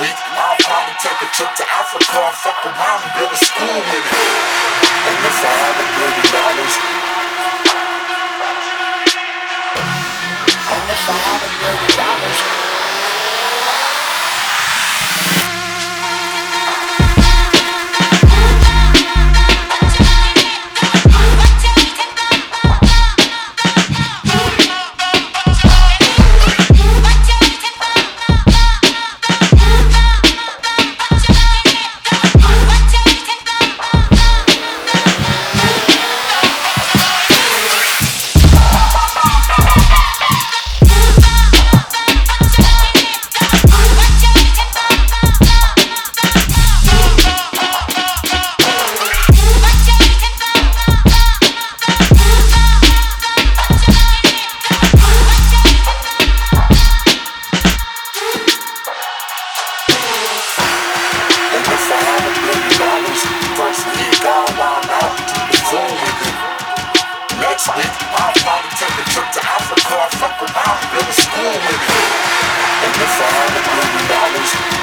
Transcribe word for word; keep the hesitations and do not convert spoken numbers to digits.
week, I'll probably take a trip to Africa and fuck around and build a school with it. And if I had a billion dollars, and if I had a billion dollars. Next week, I'll probably take a trip to Africa and fuck around and build a school with it. And if I had a billion dollars,